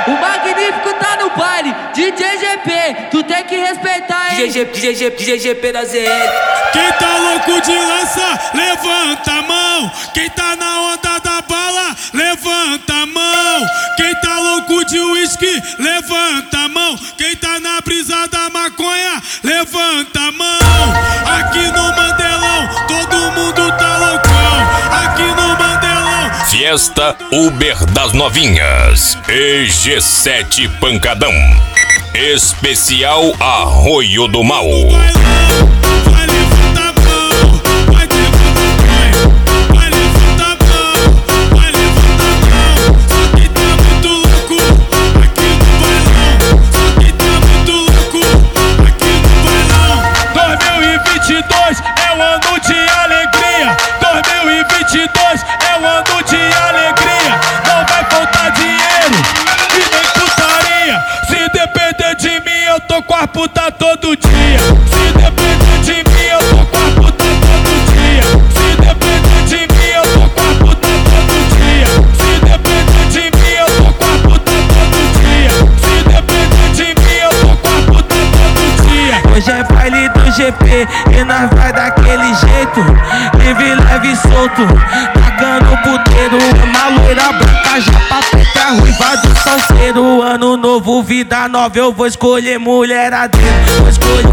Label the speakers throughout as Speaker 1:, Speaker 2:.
Speaker 1: O Magnífico tá no baile, DJ GP, tu tem que respeitar, hein?
Speaker 2: DJ GP da ZL.
Speaker 3: Quem tá louco de lança, levanta a mão. Quem tá na onda da bala, levanta a mão. Quem tá louco de uísque, levanta a mão. Quem tá na brisa da maconha, levanta a mão. Aqui no Mandelão, todo mundo tá loucão. Aqui no Mandelão.
Speaker 4: Fiesta Uber das Novinhas, EG7 Pancadão, especial Arroio do Mal.
Speaker 3: Vai levantar a mão, vai levantar a mão, vai levantar a mão, vai levantar a mão. Só quem tá muito louco aqui no bailão. Só quem tá muito louco aqui no bailão. 2022 é um ano de alegria. 2022 é um ano de alegria. Não vai faltar dinheiro e nem putaria. Se depender de mim, eu tô com a puta todo dia. Se depender de mim, eu tô com a puta todo dia. Se depender de mim, eu tô com a puta todo dia. Se depender de mim, eu tô com a puta todo dia. Se depender de mim, eu tô com a puta todo dia.
Speaker 5: Hoje é baile do GP e nós vai daquele jeito, livre, leve e solto, pagando puteiro. Uma loira branca, japa preta, ruiva do salseiro. Ano novo, vida nova, eu vou escolher mulheradeiro. Vou escolher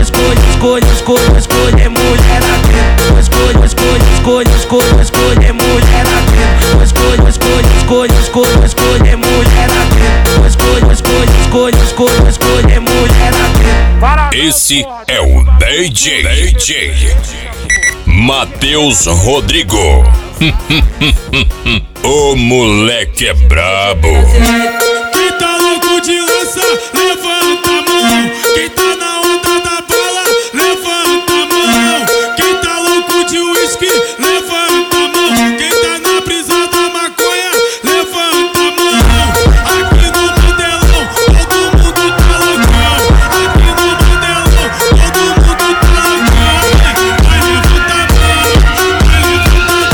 Speaker 5: mulheradeiro. Vou escolher mulheradeiro. Vou escolher mulheradeiro. Vou escolher mulheradeiro.
Speaker 4: Esse é o DJ Matheus Rodrigo. O moleque é brabo.
Speaker 3: Quem tá louco de lança, levanta a mão. Quem tá na onda da bala, levanta a mão. Quem tá louco de uísque, levanta a mão. Quem tá na brisa da maconha, levanta a mão. Aqui no Mandelão, todo mundo tá loucão. Aqui no Mandelão, todo mundo tá loucão. Vai levantar a mão, vai levantar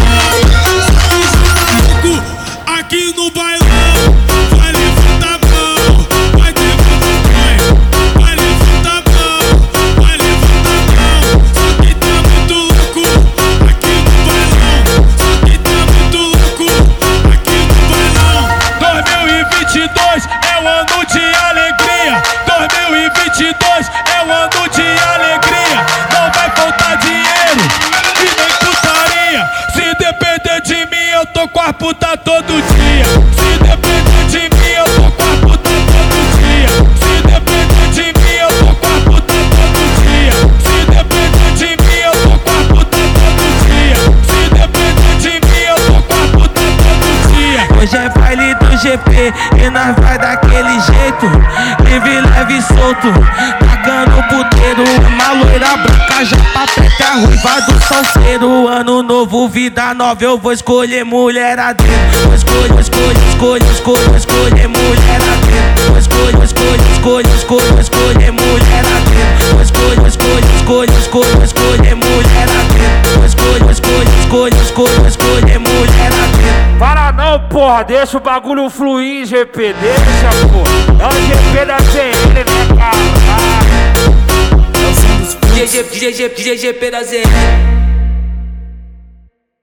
Speaker 3: a mão. Aqui no bailão. Vai levantar a mão, vai levantar a mão, vai levantar a mão, vai levantar a mão. Só quem tá muito louco aqui no bailão. Só quem tá muito louco aqui no bailão. 2022 é um ano de alegria. 2022 é um ano de alegria. Não vai faltar dinheiro e nem putaria. Se depender de mim, eu tô com a puta todo dia. Se depender de mim, eu tô com a puta todo dia. Se depender de mim, eu tô com a puta todo dia. Se depender de mim, eu tô com a puta todo dia. Se depender de mim, eu tô com a puta todo dia.
Speaker 5: Hoje é baile do GP e nós vai daquele jeito, livre, leve e solto, pagando puteiro. Uma loira branca, japa preta, ruiva do salseiro. Ano novo, vida nova, eu vou escolher mulheradeiro. Vou escolher mulheradeiro. Vou escolher mulheradeiro. Vou escolher mulheradeiro. Vou escolher mulheradeiro.
Speaker 6: Para não, porra, deixa o bagulho fluir, GP, deixa, porra. É o GP da ZL, né, cara?
Speaker 2: DJ GP da ZL.